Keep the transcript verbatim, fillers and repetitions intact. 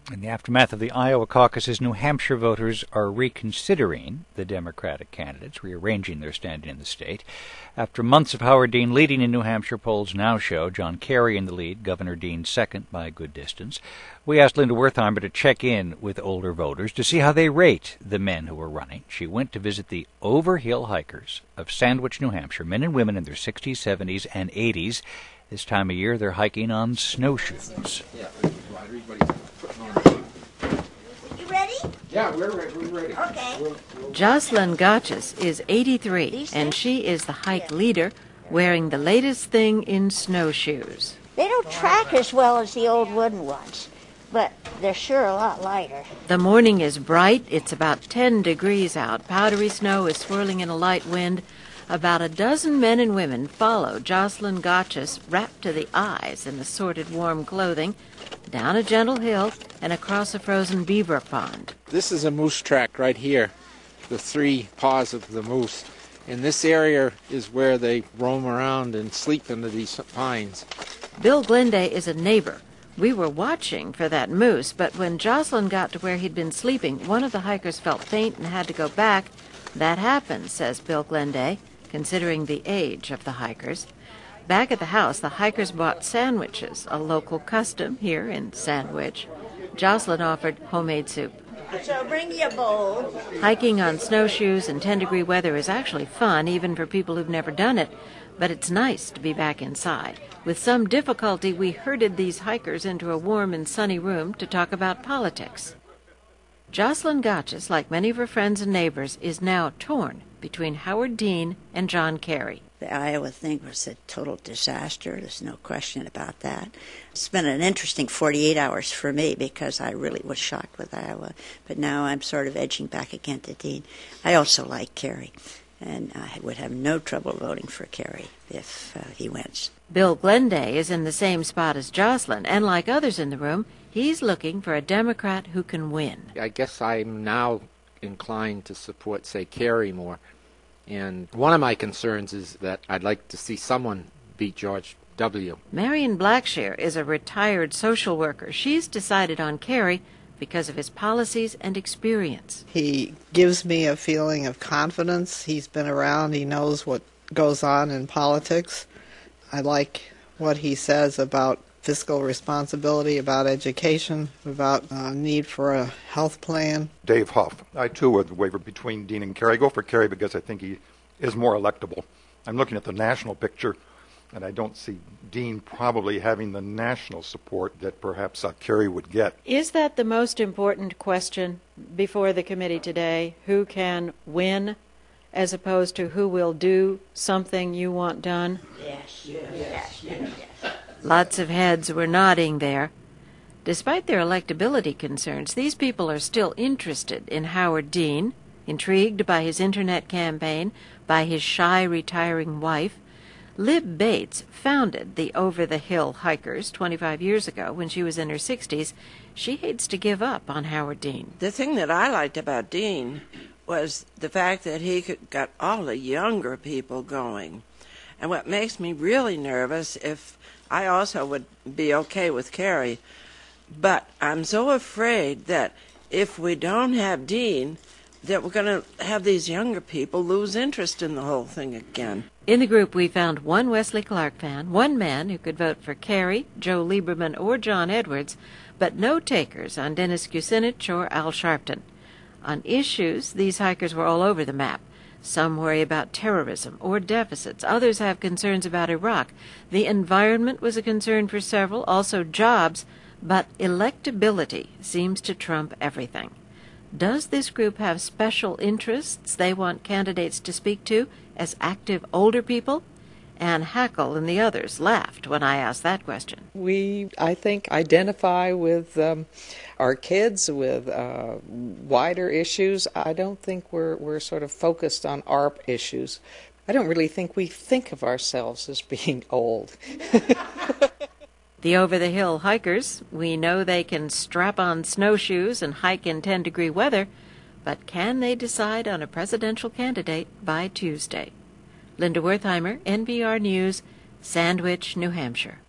In the aftermath of the Iowa caucuses, New Hampshire voters are reconsidering the Democratic candidates, rearranging their standing in the state. After months of Howard Dean leading in New Hampshire, polls now show John Kerry in the lead, Governor Dean second by a good distance. We asked Linda Wertheimer to check in with older voters to see how they rate the men who are running. She went to visit the Overhill Hikers of Sandwich, New Hampshire, men and women in their sixties, seventies, and eighties. This time of year, they're hiking on snowshoes. You ready? Yeah, we're ready. We're ready. Okay. We'll, we'll... Jocelyn Gotches is eighty-three, and she is the hike leader, wearing the latest thing in snowshoes. They don't track as well as the old wooden ones, but they're sure a lot lighter. The morning is bright. It's about ten degrees out. Powdery snow is swirling in a light wind. About a dozen men and women follow Jocelyn Gotches, wrapped to the eyes in assorted warm clothing, down a gentle hill and across a frozen beaver pond. This is a moose track right here, the three paws of the moose. And this area is where they roam around and sleep under these pines. Bill Glenday is a neighbor. We were watching for that moose, but when Jocelyn got to where he'd been sleeping, one of the hikers felt faint and had to go back. That happened, says Bill Glenday, considering the age of the hikers. Back at the house, the hikers bought sandwiches, a local custom here in Sandwich. Jocelyn offered homemade soup. So bring you a bowl. Hiking on snowshoes in ten-degree weather is actually fun, even for people who've never done it, but it's nice to be back inside. With some difficulty, we herded these hikers into a warm and sunny room to talk about politics. Jocelyn Gotches, like many of her friends and neighbors, is now torn between Howard Dean and John Kerry. The Iowa thing was a total disaster. There's no question about that. It's been an interesting forty-eight hours for me because I really was shocked with Iowa. But now I'm sort of edging back again to Dean. I also like Kerry, and I would have no trouble voting for Kerry if uh, he wins. Bill Glenday is in the same spot as Jocelyn, and like others in the room, he's looking for a Democrat who can win. I guess I'm now inclined to support, say, Kerry more. And one of my concerns is that I'd like to see someone beat George W. Marion Blackshear is a retired social worker. She's decided on Kerry because of his policies and experience. He gives me a feeling of confidence. He's been around. He knows what goes on in politics. I like what he says about fiscal responsibility, about education, about uh, need for a health plan. Dave Huff. I, too, would waver between Dean and Kerry. I go for Kerry because I think he is more electable. I'm looking at the national picture, and I don't see Dean probably having the national support that perhaps uh, Kerry would get. Is that the most important question before the committee today? Who can win, as opposed to who will do something you want done? Yes, yes, yes, yes. yes. Lots of heads were nodding there. Despite their electability concerns, these people are still interested in Howard Dean, intrigued by his internet campaign, by his shy retiring wife. Lib Bates founded the Over the Hill Hikers twenty-five years ago when she was in her sixties. She hates to give up on Howard Dean. The thing that I liked about Dean was the fact that he could, got all the younger people going. And what makes me really nervous, if I also would be okay with Kerry, but I'm so afraid that if we don't have Dean, that we're going to have these younger people lose interest in the whole thing again. In the group, we found one Wesley Clark fan, one man who could vote for Kerry, Joe Lieberman, or John Edwards, but no takers on Dennis Kucinich or Al Sharpton. On issues, these hikers were all over the map. Some worry about terrorism or deficits. Others have concerns about Iraq. The environment was a concern for several, also jobs, but electability seems to trump everything. Does this group have special interests they want candidates to speak to as active older people? Ann Hackle and the others laughed when I asked that question. We, I think, identify with um, our kids, with uh, wider issues. I don't think we're we're sort of focused on A R P issues. I don't really think we think of ourselves as being old. The over-the-hill hikers, we know they can strap on snowshoes and hike in ten-degree weather, but can they decide on a presidential candidate by Tuesday? Linda Wertheimer, N P R News, Sandwich, New Hampshire.